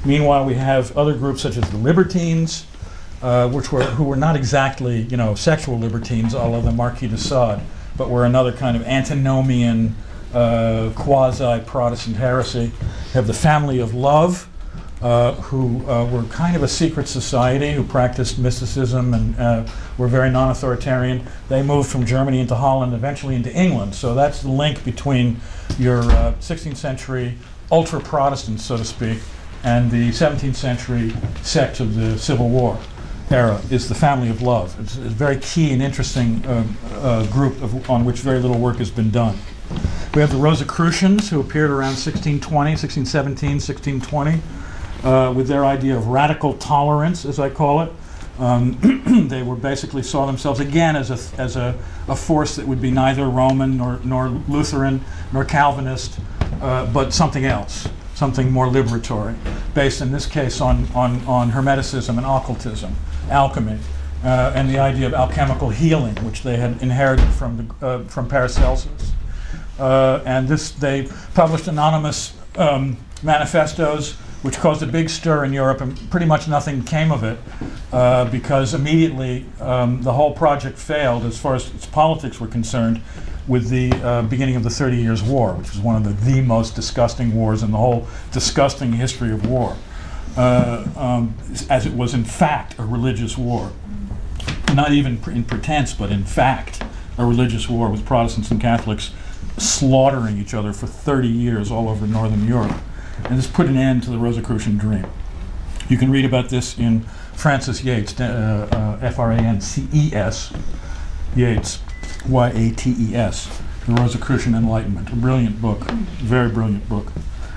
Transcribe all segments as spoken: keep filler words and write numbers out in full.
Meanwhile, we have other groups such as the Libertines, uh, which were who were not exactly, you know, sexual libertines, a la the Marquis de Sade, but were another kind of antinomian, uh, quasi-Protestant heresy. We have the Family of Love, uh, who uh, were kind of a secret society who practiced mysticism and uh, were very non-authoritarian. They moved from Germany into Holland, eventually into England. So that's the link between your uh, sixteenth century ultra-Protestants, so to speak, and the seventeenth century sect of the Civil War era, is the Family of Love. It's a very key and interesting uh, uh, group of, on which very little work has been done. We have the Rosicrucians, who appeared around sixteen twenty, sixteen seventeen, sixteen twenty, uh, with their idea of radical tolerance, as I call it. Um, they were basically saw themselves again as a as a, a force that would be neither Roman nor nor Lutheran nor Calvinist, uh, but something else, something more liberatory, based in this case on on on Hermeticism and occultism, alchemy, uh, and the idea of alchemical healing, which they had inherited from the uh, from Paracelsus. Uh, and this they published anonymous um, manifestos, which caused a big stir in Europe, and pretty much nothing came of it, uh, because immediately um, the whole project failed as far as its politics were concerned, with the uh, beginning of the Thirty Years' War, which was one of the, the most disgusting wars in the whole disgusting history of war, uh, um, as it was in fact a religious war. Not even in pretense, but in fact a religious war, with Protestants and Catholics slaughtering each other for thirty years all over Northern Europe. And this put an end to the Rosicrucian dream. You can read about this in Francis Yates, uh, uh, F R A N C E S, Yates, Y A T E S, The Rosicrucian Enlightenment. A brilliant book, very brilliant book.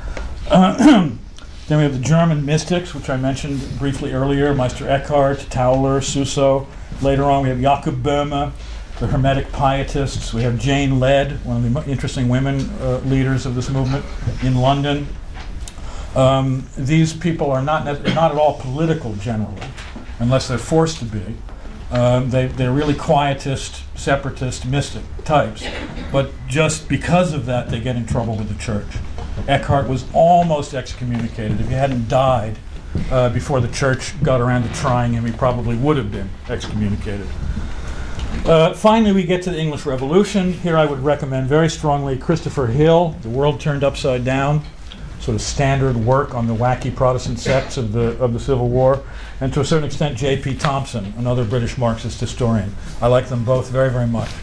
Uh, then we have the German mystics, which I mentioned briefly earlier, Meister Eckhart, Tauler, Suso. Later on we have Jakob Böhme, the Hermetic Pietists. We have Jane Lead, one of the mo- interesting women uh, leaders of this movement in London. Um, these people are not ne- not at all political generally, unless they're forced to be. Um, they, they're really quietist, separatist, mystic types. But just because of that, they get in trouble with the church. Eckhart was almost excommunicated. If he hadn't died uh, before the church got around to trying him, he probably would have been excommunicated. Uh, finally, we get to the English Revolution. Here I would recommend very strongly Christopher Hill, The World Turned Upside Down, sort of standard work on the wacky Protestant sects of the of the Civil War, and to a certain extent J P Thompson, another British Marxist historian. I like them both very, very much.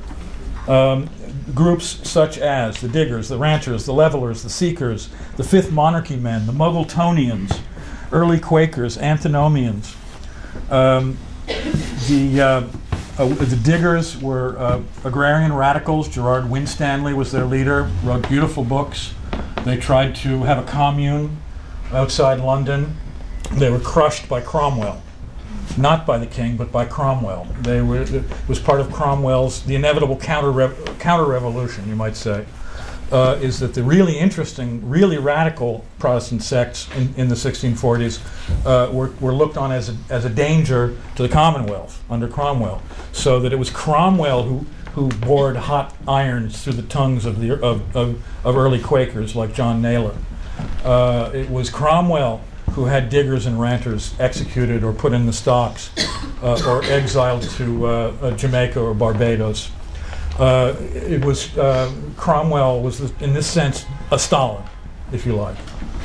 Um, groups such as the Diggers, the Ranters, the Levelers, the Seekers, the Fifth Monarchy Men, the Muggletonians, early Quakers, Antinomians. Um, the uh, uh, the Diggers were uh, agrarian radicals. Gerard Winstanley was their leader, wrote beautiful books. They tried to have a commune outside London. They were crushed by Cromwell. Not by the king, but by Cromwell. They were, it was part of Cromwell's, the inevitable counter counter-revolution, you might say, uh, is that the really interesting, really radical Protestant sects in, in the sixteen forties uh, were, were looked on as a, as a danger to the Commonwealth under Cromwell. So that it was Cromwell who who bored hot irons through the tongues of the of, of, of early Quakers like John Naylor. Uh, it was Cromwell who had Diggers and Ranters executed or put in the stocks uh, or exiled to uh, uh, Jamaica or Barbados. Uh, it was uh, Cromwell was, in this sense, a Stalin, if you like.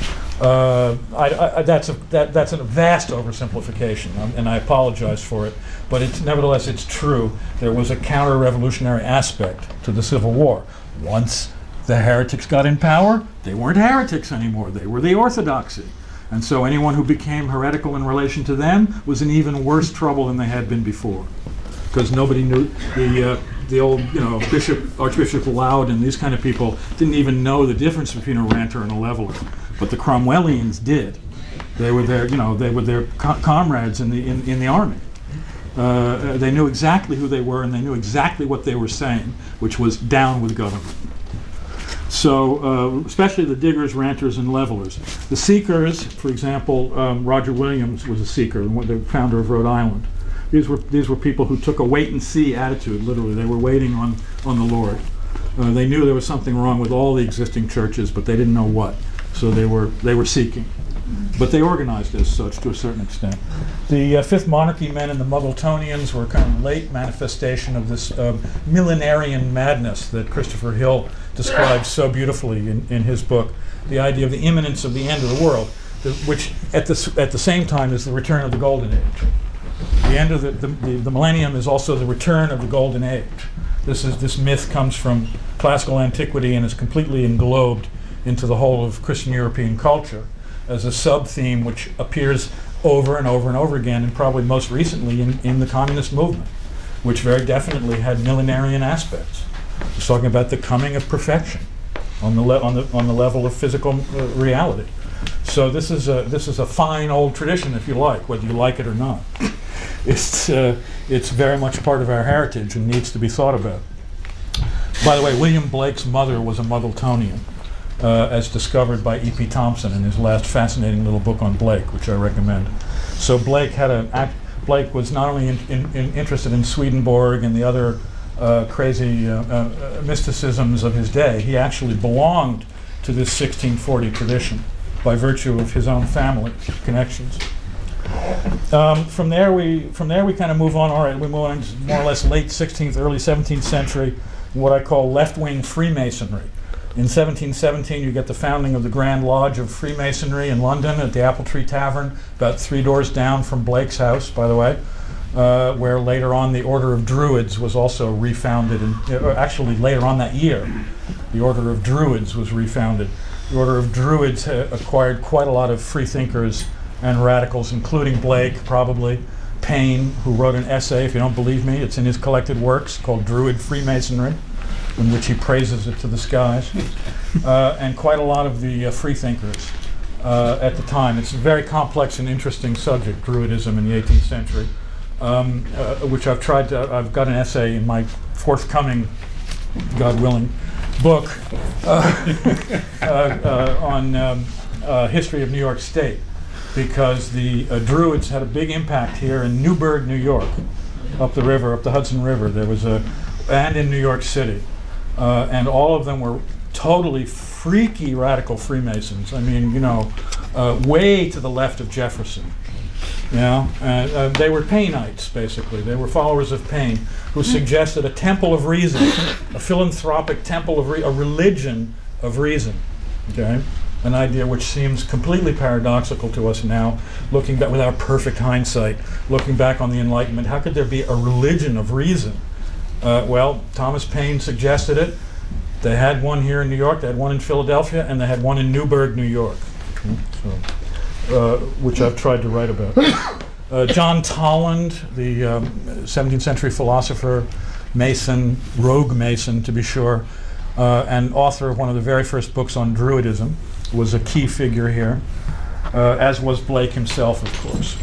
Uh, I, I, that's a that, that's a vast oversimplification, um, and I apologize for it. But it's nevertheless it's true. There was a counter-revolutionary aspect to the Civil War. Once the heretics got in power, they weren't heretics anymore. They were the orthodoxy, and so anyone who became heretical in relation to them was in even worse trouble than they had been before, because nobody knew the. Uh, The old, you know, Bishop, Archbishop Laud and these kind of people didn't even know the difference between a ranter and a leveler, but the Cromwellians did. They were their, you know, they were their co- comrades in the in, in the army. Uh, they knew exactly who they were, and they knew exactly what they were saying, which was down with government. So, uh, especially the Diggers, Ranters, and Levelers. The Seekers, for example, um, Roger Williams was a Seeker, the founder of Rhode Island. These were these were people who took a wait-and-see attitude, literally. They were waiting on, on the Lord. Uh, they knew there was something wrong with all the existing churches, but they didn't know what. So they were they were seeking. but they organized as such to a certain extent. The uh, Fifth Monarchy men and the Muggletonians were a kind of late manifestation of this uh, millenarian madness that Christopher Hill describes so beautifully in, in his book, the idea of the imminence of the end of the world, the, which at the, s- at the same time is the return of the Golden Age. The end of the, the, the, the millennium is also the return of the Golden Age. This is this myth comes from classical antiquity and is completely englobed into the whole of Christian European culture as a sub-theme which appears over and over and over again, and probably most recently in, in the communist movement, which very definitely had millenarian aspects. It's talking about the coming of perfection on the le- on the on the level of physical uh, reality. So this is a this is a fine old tradition, if you like, whether you like it or not. It's uh, it's very much part of our heritage and needs to be thought about. By the way, William Blake's mother was a Muggletonian, uh, as discovered by E P Thompson in his last fascinating little book on Blake, which I recommend. So Blake had a act, Blake was not only in, in, in interested in Swedenborg and the other uh, crazy uh, uh, mysticisms of his day. He actually belonged to this sixteen forty tradition by virtue of his own family connections. Um, from there, we from there we kind of move on. All right, we move on to more or less late sixteenth, early seventeenth century, what I call left-wing Freemasonry. In seventeen seventeen, you get the founding of the Grand Lodge of Freemasonry in London at the Apple Tree Tavern, about three doors down from Blake's house, by the way, uh, where later on the Order of Druids was also refounded. In, uh, actually, later on that year, the Order of Druids was refounded. The Order of Druids ha- acquired quite a lot of freethinkers and radicals, including Blake, probably, Payne, who wrote an essay, if you don't believe me, it's in his collected works called Druid Freemasonry, in which he praises it to the skies, uh, and quite a lot of the uh, freethinkers uh, at the time. It's a very complex and interesting subject, Druidism in the eighteenth century, um, uh, which I've tried to, I've got an essay in my forthcoming, God willing, book uh, uh, uh, on um, uh, history of New York State, because the uh, Druids had a big impact here in Newburgh, New York, up the river, up the Hudson River. There was a, and in New York City. Uh, and all of them were totally freaky radical Freemasons. I mean, you know, uh, way to the left of Jefferson. You know, and uh, they were Paynites, basically. They were followers of Payne, who suggested a temple of reason, a philanthropic temple of re- a religion of reason. Okay, an idea which seems completely paradoxical to us now, looking back with our perfect hindsight, looking back on the Enlightenment. How could there be a religion of reason? Uh, well, Thomas Paine suggested it. They had one here in New York, they had one in Philadelphia, and they had one in Newburgh, New York, so, uh, which I've tried to write about. Uh, John Tolland, the um, seventeenth century philosopher, Mason, rogue Mason to be sure, uh, and author of one of the very first books on Druidism, was a key figure here, uh, as was Blake himself, of course.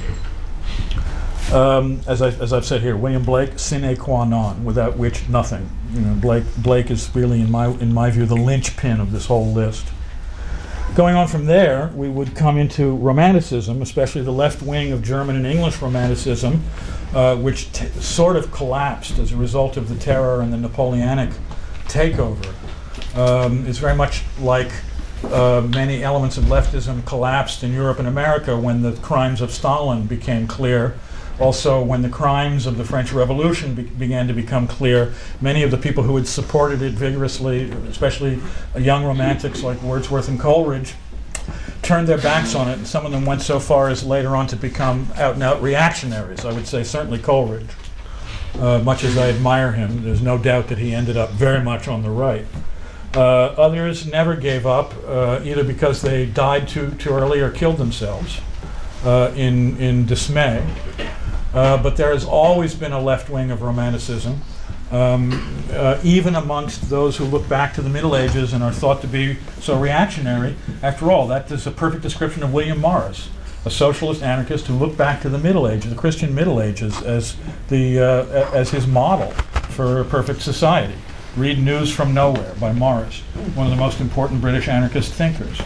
Um, as, I, as I've said here, William Blake, sine qua non, without which nothing. You know, Blake, Blake is really, in my, in my view, the linchpin of this whole list. Going on from there, we would come into Romanticism, especially the left wing of German and English Romanticism, uh, which t- sort of collapsed as a result of the terror and the Napoleonic takeover. Um, it's very much like uh, many elements of leftism collapsed in Europe and America when the crimes of Stalin became clear. Also, when the crimes of the French Revolution be- began to become clear, many of the people who had supported it vigorously, especially uh, young romantics like Wordsworth and Coleridge, turned their backs on it, and some of them went so far as later on to become out-and-out reactionaries. I would say certainly Coleridge. Uh, much as I admire him, there's no doubt that he ended up very much on the right. Uh, others never gave up, uh, either because they died too, too early or killed themselves uh, in, in dismay. Uh, but there has always been a left wing of Romanticism, um, uh, even amongst those who look back to the Middle Ages and are thought to be so reactionary. After all, that is a perfect description of William Morris, a socialist anarchist who looked back to the Middle Ages, the Christian Middle Ages, as the uh, as his model for a perfect society. Read News from Nowhere by Morris, one of the most important British anarchist thinkers.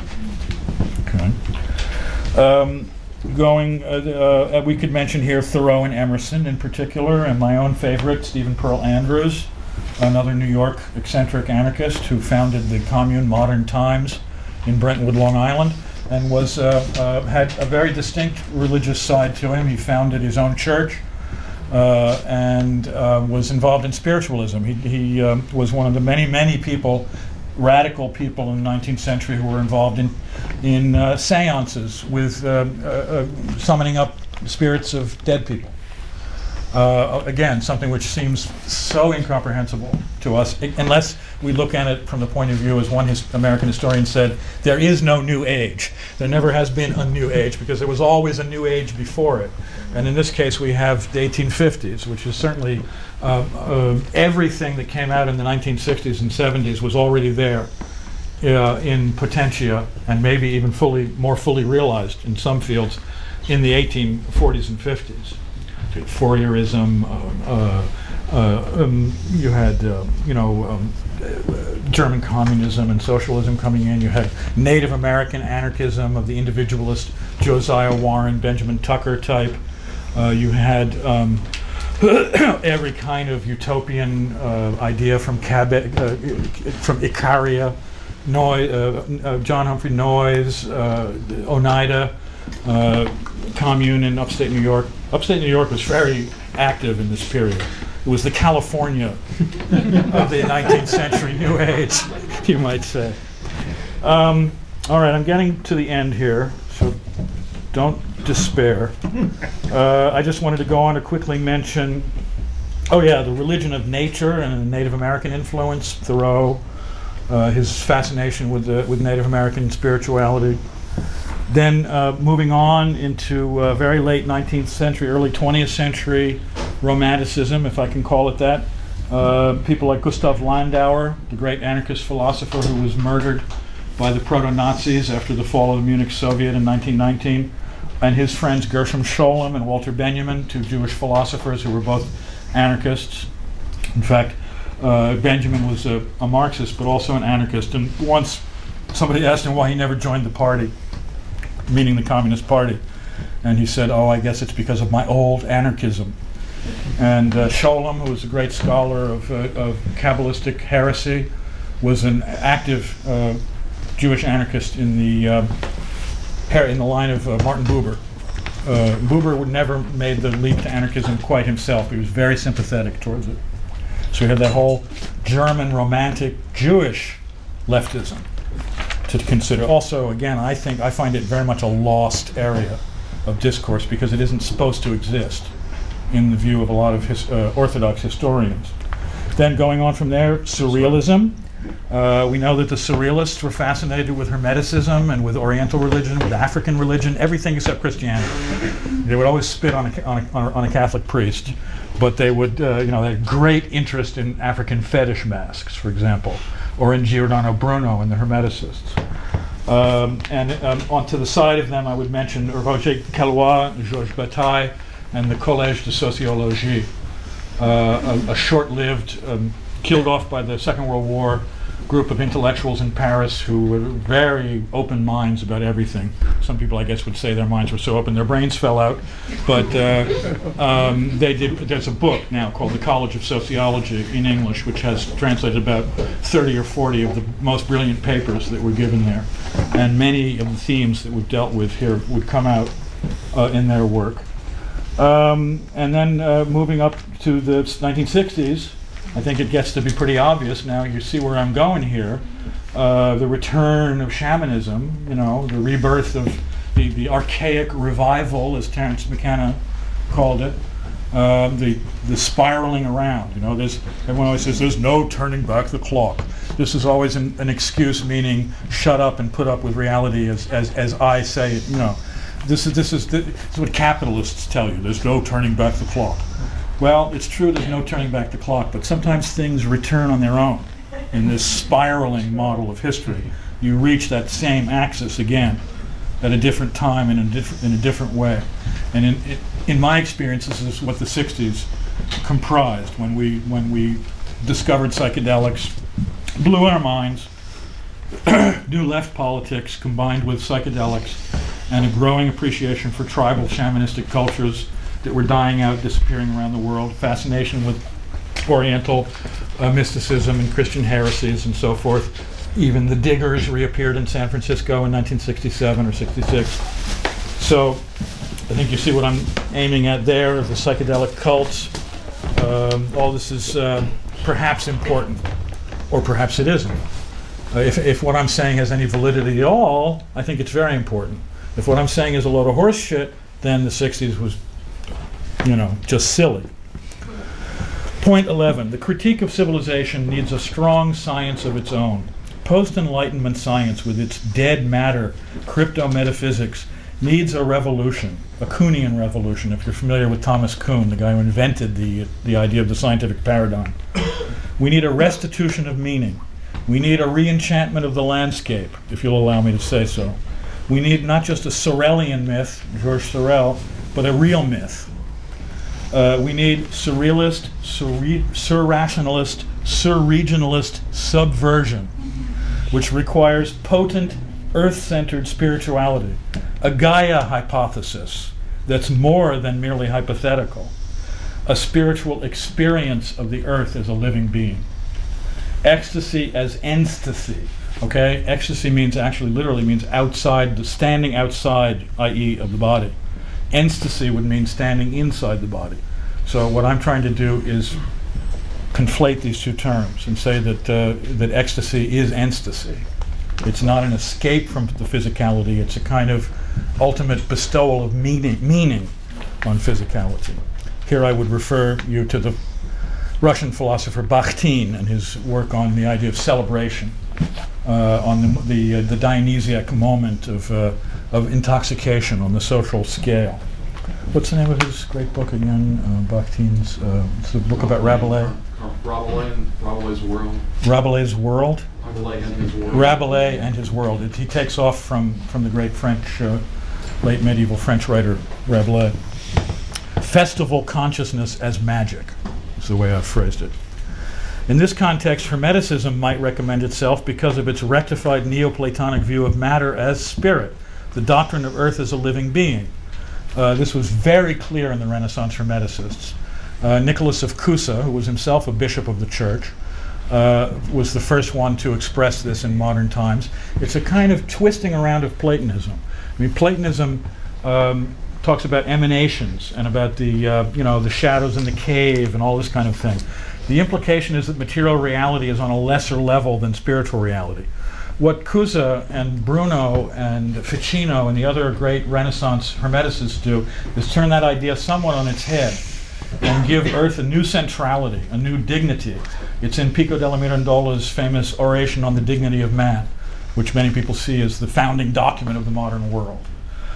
Okay. Um, Going, uh, uh, we could mention here Thoreau and Emerson in particular, and my own favorite, Stephen Pearl Andrews, another New York eccentric anarchist who founded the commune Modern Times in Brentwood, Long Island. and was uh, uh, had a very distinct religious side to him. He founded his own church uh, and uh, was involved in spiritualism. He, he um, was one of the many, many people, radical people in the nineteenth century who were involved in, in uh, seances with uh, uh, uh, summoning up spirits of dead people. Uh, again, something which seems so incomprehensible to us, I- unless we look at it from the point of view, as one his- American historian said, there is no new age. There never has been a new age, because there was always a new age before it. And in this case, we have the eighteen fifties, which is certainly uh, uh, everything that came out in the nineteen sixties and seventies was already there uh, in potentia, and maybe even fully, more fully realized in some fields in the eighteen forties and fifties. Fourierism, uh, uh, uh, um, you had, uh, you know, um, uh, German communism and socialism coming in. You had Native American anarchism of the individualist Josiah Warren, Benjamin Tucker type. Uh, you had um, every kind of utopian uh, idea from Cabot, uh, from Icaria, Noy, uh, uh, John Humphrey Noyes, uh, Oneida, uh, commune in upstate New York. Upstate New York was very active in this period. It was the California of the nineteenth century New Age, you might say. Um, all right, I'm getting to the end here, so don't despair. Uh, I just wanted to go on to quickly mention, oh yeah, the religion of nature and the Native American influence, Thoreau, uh, his fascination with, the, with Native American spirituality. Then uh, moving on into uh, very late nineteenth century, early twentieth century Romanticism, if I can call it that. Uh, people like Gustav Landauer, the great anarchist philosopher who was murdered by the proto-Nazis after the fall of the Munich Soviet in nineteen nineteen, and his friends Gershom Scholem and Walter Benjamin, two Jewish philosophers who were both anarchists. In fact, uh, Benjamin was a, a Marxist but also an anarchist, and once somebody asked him why he never joined the party, meaning the Communist Party. And he said, oh, I guess it's because of my old anarchism. And uh, Scholem, who was a great scholar of, uh, of Kabbalistic heresy, was an active uh, Jewish anarchist in the, uh, her- in the line of uh, Martin Buber. Uh, Buber would never made the leap to anarchism quite himself. He was very sympathetic towards it. So we had that whole German romantic Jewish leftism to consider. Also, again, I think I find it very much a lost area of discourse because it isn't supposed to exist in the view of a lot of his, uh, Orthodox historians. Then going on from there, Surrealism. Uh, we know that the Surrealists were fascinated with Hermeticism and with Oriental religion, with African religion, everything except Christianity. They would always spit on a, on a, on a Catholic priest, but they would, uh, you know, they had great interest in African fetish masks, for example, or in Giordano Bruno and the Hermeticists. Um, and um, on to the side of them, I would mention Roger Caillois, Georges Bataille, and the Collège de Sociologie, uh, a, a short-lived, um, killed off by the Second World War group of intellectuals in Paris who were very open minds about everything. Some people, I guess, would say their minds were so open their brains fell out. But uh, um, they did. There's a book now called The College of Sociology in English, which has translated about thirty or forty of the most brilliant papers that were given there. And many of the themes that we've dealt with here would come out uh, in their work. Um, and then uh, moving up to the nineteen sixties, I think it gets to be pretty obvious now. You see where I'm going here. Uh, the return of shamanism, you know, the rebirth of the, the archaic revival, as Terence McKenna called it. Uh, the the spiraling around. You know, there's everyone always says there's no turning back the clock. This is always an, an excuse, meaning shut up and put up with reality as as, as I say it. You know, this is this is this is what capitalists tell you. There's no turning back the clock. Well, it's true there's no turning back the clock, but sometimes things return on their own. In this spiraling model of history, you reach that same axis again at a different time and in a different, in a different way. And in, in, in my experience, this is what the sixties comprised when we, when we discovered psychedelics, blew our minds, new left politics combined with psychedelics, and a growing appreciation for tribal shamanistic cultures that were dying out, disappearing around the world, fascination with Oriental uh, mysticism and Christian heresies and so forth, even the Diggers reappeared in San Francisco in nineteen sixty-seven or sixty-six. So I think you see what I'm aiming at there, the psychedelic cults. Um, all this is uh, perhaps important, or perhaps it isn't. Uh, if, if what I'm saying has any validity at all, I think it's very important. If what I'm saying is a load of horse shit, then the sixties was, you know, just silly. Point eleven, the critique of civilization needs a strong science of its own. Post-Enlightenment science, with its dead matter, crypto-metaphysics, needs a revolution, a Kuhnian revolution, if you're familiar with Thomas Kuhn, the guy who invented the, the idea of the scientific paradigm. We need a restitution of meaning. We need a re-enchantment of the landscape, if you'll allow me to say so. We need not just a Sorelian myth, Georges Sorel, but a real myth. Uh, we need surrealist, surre- surrationalist, surregionalist subversion, which requires potent, earth-centered spirituality, a Gaia hypothesis that's more than merely hypothetical, a spiritual experience of the earth as a living being. Ecstasy as enstasy. Okay, ecstasy means actually literally means outside, the standing outside, that is, of the body. Enstasy would mean standing inside the body. So what I'm trying to do is conflate these two terms and say that uh, that ecstasy is enstasy. It's not an escape from the physicality. It's a kind of ultimate bestowal of meaning, meaning on physicality. Here I would refer you to the Russian philosopher Bakhtin and his work on the idea of celebration. Uh, on the the, uh, the Dionysiac moment of uh, of intoxication on the social scale. What's the name of his great book again? Uh, Bakhtin's. Uh, it's a book about Rabelais. Rabelais, Rabelais' World. Rabelais' World. Rabelais and his world. Rabelais and his world. It, he takes off from from the great French, uh, late medieval French writer Rabelais. Festival consciousness as magic is the way I've phrased it. In this context, Hermeticism might recommend itself because of its rectified Neoplatonic view of matter as spirit, the doctrine of earth as a living being. Uh, this was very clear in the Renaissance Hermeticists. Uh, Nicholas of Cusa, who was himself a bishop of the church, uh, was the first one to express this in modern times. It's a kind of twisting around of Platonism. I mean, Platonism um, talks about emanations and about the, uh, you know, the shadows in the cave and all this kind of thing. The implication is that material reality is on a lesser level than spiritual reality. What Cusa and Bruno and Ficino and the other great Renaissance Hermeticists do is turn that idea somewhat on its head and give Earth a new centrality, a new dignity. It's in Pico della Mirandola's famous Oration on the Dignity of Man, which many people see as the founding document of the modern world.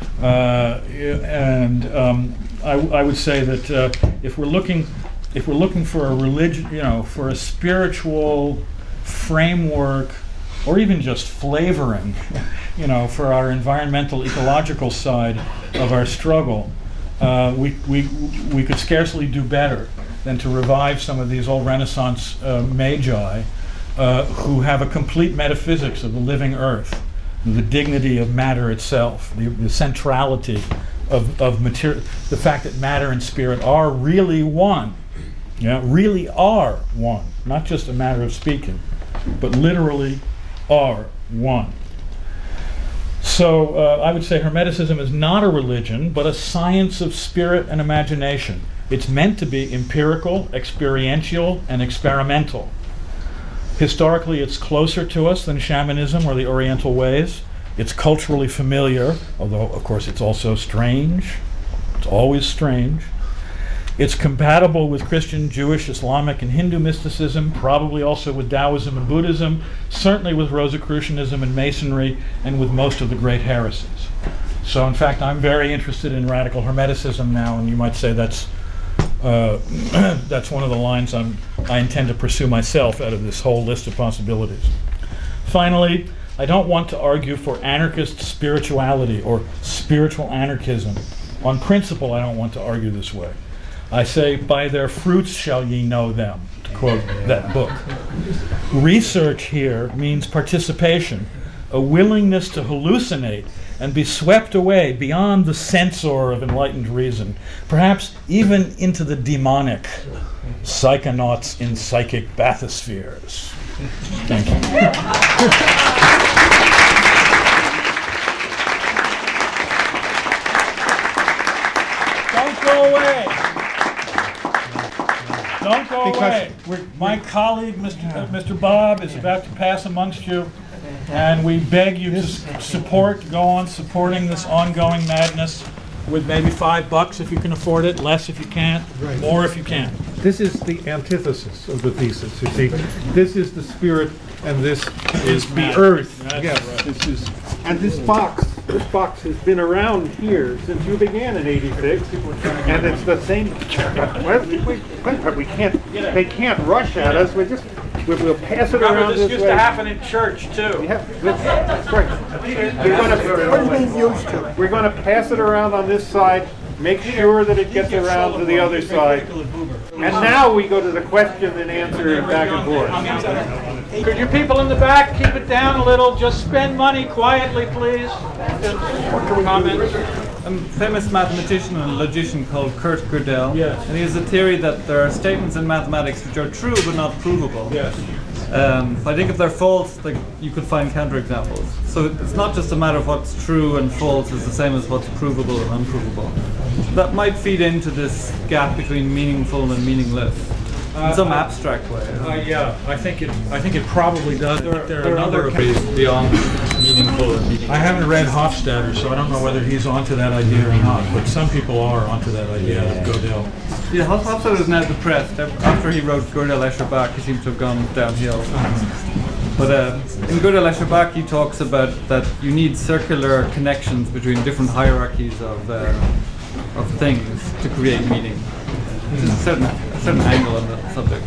Uh, and um, I, I would say that uh, if we're looking If we're looking for a religion, you know, for a spiritual framework, or even just flavoring, you know, for our environmental, ecological side of our struggle, uh, we we we could scarcely do better than to revive some of these old Renaissance uh, magi uh, who have a complete metaphysics of the living earth, the dignity of matter itself, the, the centrality of of material, the fact that matter and spirit are really one. Yeah, really are one, not just a matter of speaking, but literally are one. So uh, I would say Hermeticism is not a religion, but a science of spirit and imagination. It's meant to be empirical, experiential, and experimental. Historically, it's closer to us than shamanism or the Oriental ways. It's culturally familiar, although, of course, it's also strange. It's always strange. It's compatible with Christian, Jewish, Islamic, and Hindu mysticism, probably also with Taoism and Buddhism, certainly with Rosicrucianism and Masonry, and with most of the great heresies. So, in fact, I'm very interested in radical Hermeticism now, and you might say that's uh, that's one of the lines I'm, I intend to pursue myself out of this whole list of possibilities. Finally, I don't want to argue for anarchist spirituality or spiritual anarchism. On principle, I don't want to argue this way. I say, by their fruits shall ye know them, to quote that book. Research here means participation, a willingness to hallucinate and be swept away beyond the censor of enlightened reason, perhaps even into the demonic, psychonauts in psychic bathyspheres. Thank you. Don't go away. Don't go Because away. We're, my colleague, Mister Uh, Mister Bob, is about to pass amongst you, and we beg you to s- support, go on supporting this ongoing madness with maybe five bucks if you can afford it, less if you can't, Right. more if you can. This is the antithesis of the thesis, you see. This is the spirit, and this is the matter. earth. That's Yes, right. this is, and this box, this box has been around here since you began in eighty-six, and it's the same, well, we, we, but we can't, they can't rush at us, we just, we- we'll pass it around this way. in church, too. Yeah, that's, that's right. We're gonna, we're gonna pass it around on this side, make sure that it gets around to the other side. And now we go to the question and answer and back and forth. Could you people in the back keep it down a little? Just spend money quietly, please. Comments? A famous mathematician and logician called Kurt Gödel. Yes. And he has a theory that there are statements in mathematics which are true but not provable. Yes. Um, I think if they're false, like, you could find counterexamples. So it's not just a matter of what's true and false, it's the same as what's provable and unprovable. That might feed into this gap between meaningful and meaningless in some abstract way. Uh, yeah, I think it. I think it probably does. There, There there are are other another. cases beyond meaningful and meaningless. I haven't read Hofstadter, so I don't know whether he's onto that idea or not. But some people are onto that idea of Gödel. Yeah, Hofstadter is now depressed. After he wrote Gödel Escher Bach, he seems to have gone downhill. But uh, in Gödel Escher Bach, he talks about that you need circular connections between different hierarchies of uh, of things to create meaning. There's a certain, a certain angle on the subject.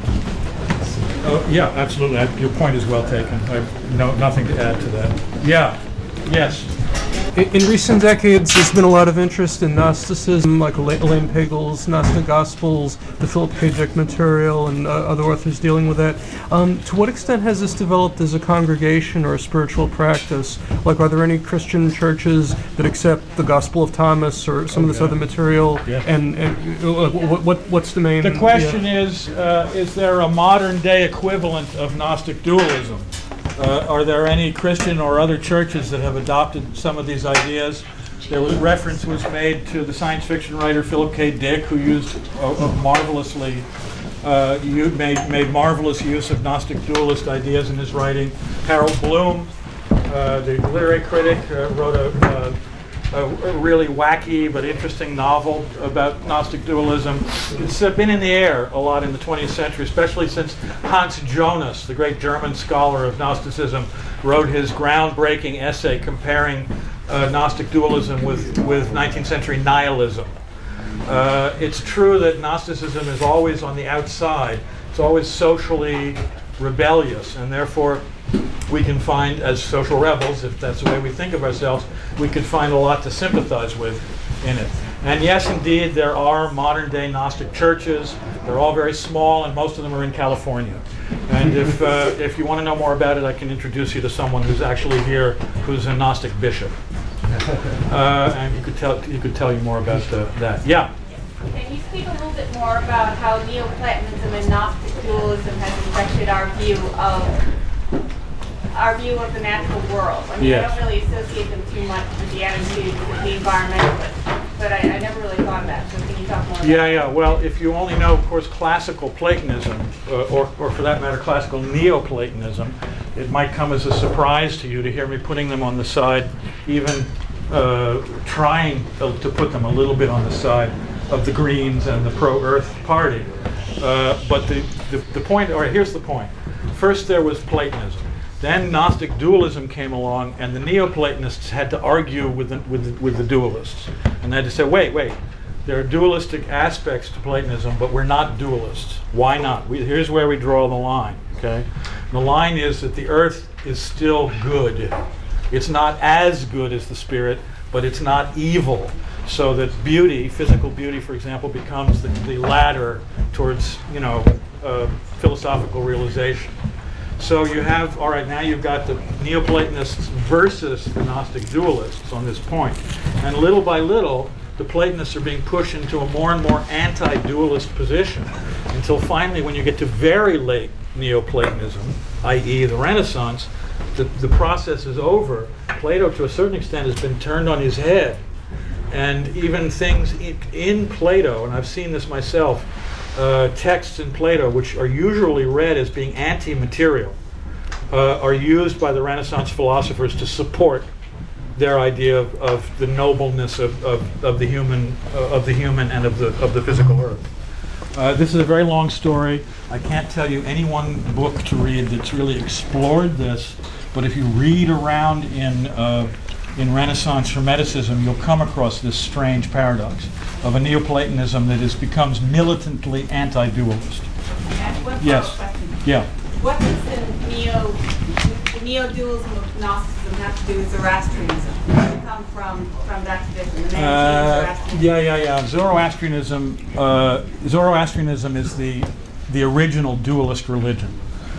Oh, yeah, absolutely. I, your point is well taken. I have no, nothing to add to that. Yeah. Yes. In in recent decades, there's been a lot of interest in Gnosticism, like Ela- Elaine Pagel's Gnostic Gospels, the Philip K. Dick material, and uh, other authors dealing with that. Um, to what extent has this developed as a congregation or a spiritual practice? Like, are there any Christian churches that accept the Gospel of Thomas or some of this Okay. other material? Yeah. And, and uh, what, what, what's the main? The question yeah. is: uh, Is there a modern day equivalent of Gnostic dualism? Uh, are there any Christian or other churches that have adopted some of these ideas? There was reference was made to the science fiction writer Philip K. Dick, who used a, a marvelously uh, you made made marvelous use of Gnostic dualist ideas in his writing. Harold Bloom, uh, the literary critic, uh, wrote a, uh, a, a really wacky but interesting novel about Gnostic dualism. It's uh, been in the air a lot in the twentieth century, especially since Hans Jonas, the great German scholar of Gnosticism, wrote his groundbreaking essay comparing uh, Gnostic dualism with, with nineteenth century nihilism. Uh, it's true that Gnosticism is always on the outside. It's always socially rebellious, and therefore we can find, as social rebels, if that's the way we think of ourselves, we could find a lot to sympathize with in it. And yes, indeed, there are modern-day Gnostic churches. They're all very small, and most of them are in California. And if uh, if you want to know more about it, I can introduce you to someone who's actually here, who's a Gnostic bishop, uh, and he could tell he could tell you more about uh, that. Yeah. Can you speak a little bit more about how Neoplatonism and Gnostic dualism has affected our view of our view of the natural world? I mean, Yes. I don't really associate them too much with the attitude with the environmentalists, but I, I never really thought of that. So can you talk more about Yeah, that? yeah. Well, if you only know, of course, classical Platonism, uh, or, or for that matter, classical Neoplatonism, it might come as a surprise to you to hear me putting them on the side, even uh, trying to to put them a little bit on the side of the Greens and the pro-Earth Party. Uh, but the, the, the point, or here's the point. First there was Platonism. Then Gnostic dualism came along, and the Neoplatonists had to argue with the, with the, with the dualists. And they had to say, wait, wait, there are dualistic aspects to Platonism, but we're not dualists. Why not? We, here's where we draw the line, okay? The line is that the earth is still good. It's not as good as the spirit, but it's not evil. So that beauty, physical beauty, for example, becomes the, the ladder towards, you know, uh, philosophical realization. So you have, all right, now you've got the Neoplatonists versus the Gnostic dualists on this point. And little by little, the Platonists are being pushed into a more and more anti-dualist position until finally, when you get to very late Neoplatonism, that is the Renaissance, the, the process is over. Plato, to a certain extent, has been turned on his head. And even things in, in Plato, and I've seen this myself, uh, texts in Plato, which are usually read as being anti-material, uh, are used by the Renaissance philosophers to support their idea of, of the nobleness of, of, of the human uh, of the human and of the of the physical earth. Uh, this is a very long story. I can't tell you any one book to read that's really explored this, but if you read around in uh, in Renaissance Hermeticism, you'll come across this strange paradox of a Neoplatonism that is becomes militantly anti-dualist. One Yes. question. Yeah. What does the neo the neo-dualism of Gnosticism have to do with Zoroastrianism? Where did it come from from that tradition? The Uh, Manichaean yeah, yeah, yeah. Zoroastrianism. Uh, Zoroastrianism is the the original dualist religion.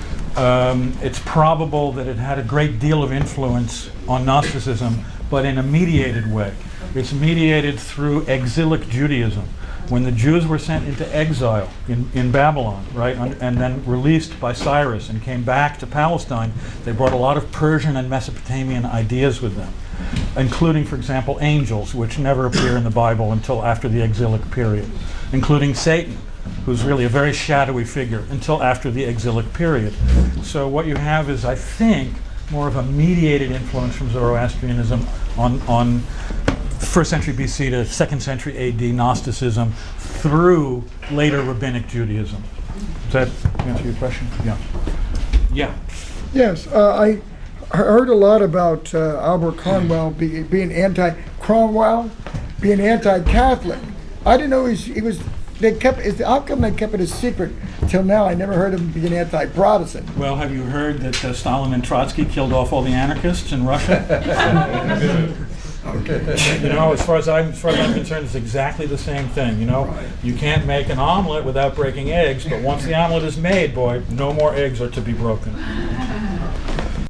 Um, it's probable that it had a great deal of influence on Gnosticism, but in a mediated way. It's mediated through exilic Judaism. When the Jews were sent into exile in, in Babylon, right, and, and then released by Cyrus and came back to Palestine, they brought a lot of Persian and Mesopotamian ideas with them, including, for example, angels, which never appear in the Bible until after the exilic period, including Satan, who's really a very shadowy figure, until after the exilic period. So what you have is, I think, more of a mediated influence from Zoroastrianism on, on first century B C to second century A D Gnosticism through later rabbinic Judaism. Does that answer your question? Yeah. Yeah. Yes, uh, I heard a lot about uh, Albert Cromwell be, being anti Cromwell being anti-Catholic. I didn't know he was, he was. They kept. Is how come they kept it a secret till now? I never heard him being anti-Protestant. Well, have you heard that uh, Stalin and Trotsky killed off all the anarchists in Russia? Okay. You know, as far as I'm, as far as I'm concerned, it's exactly the same thing. You know, Right. you can't make an omelet without breaking eggs, but once the omelet is made, boy, no more eggs are to be broken.